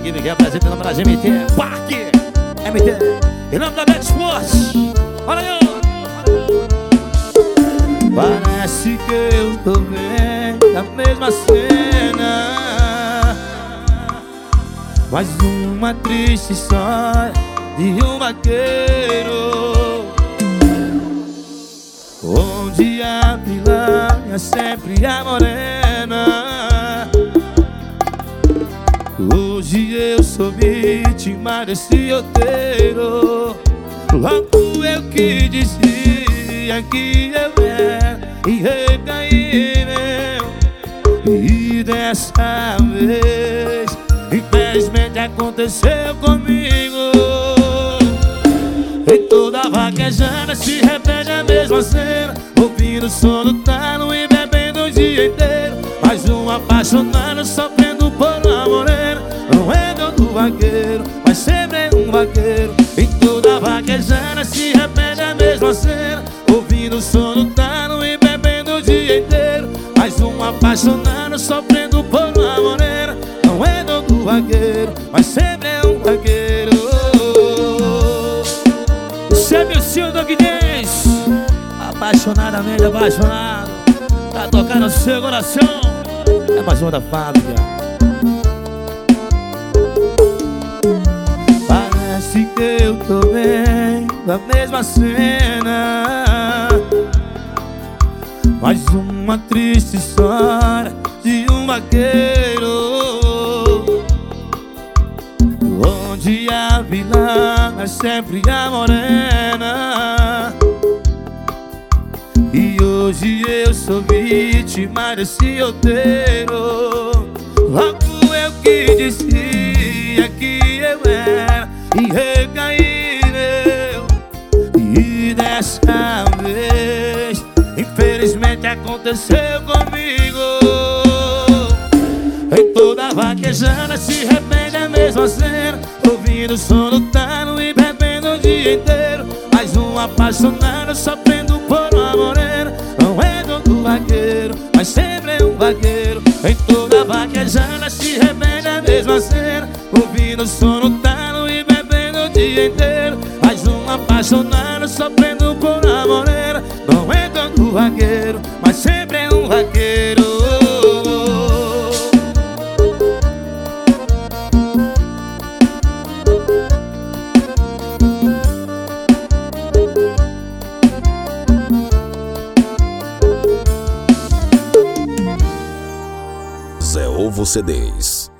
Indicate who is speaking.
Speaker 1: aqui, me representando para as MT Parque MT, em nome da Bet Sports. Olha aí, ó. Parece que eu tô vendo a mesma cena, mais uma triste história de um vaqueiro, onde a vilã é sempre a morena. Hoje eu sou vítima desse roteiro. Logo eu que dizia que eu era e recaí meu. E dessa vez, infelizmente aconteceu comigo. E toda vaquejada se repete a mesma cena, ouvindo o som do talo e bebendo o dia inteiro. Mais um apaixonado sofrendo por uma morena. Não é todo vaqueiro, mas sempre é um vaqueiro. E toda vaquejada se repete a mesma cena, ouvindo o som do talo e bebendo o dia inteiro. Mais um apaixonado sofrendo por uma morena. Não é todo vaqueiro, mas sempre é um vaqueiro. Você é meu senhor do Guinness, apaixonadamente apaixonado, pra tocar no seu coração. É mais uma da fábrica. Parece que eu tô vendo a mesma cena, mais uma triste história de um vaqueiro, onde a vilã é sempre a morena. E hoje eu sou vítima desse roteiro. Logo eu que dizia que eu era e recaí meu. E dessa vez, infelizmente aconteceu comigo. Em toda vaquejada se repete a mesma cena, ouvindo o som do talo e bebendo o dia inteiro. Mais um apaixonado sofrendo por uma morena. Não é todo vaqueiro, mas sempre é um vaqueiro. Em toda vaquejada se repete a mesma cena, ouvindo o som do talo e bebendo o dia inteiro. Mais um apaixonado sofrendo por uma morena. Não é todo vaqueiro, mas sempre é um vaqueiro.
Speaker 2: Zé Ovo CDs.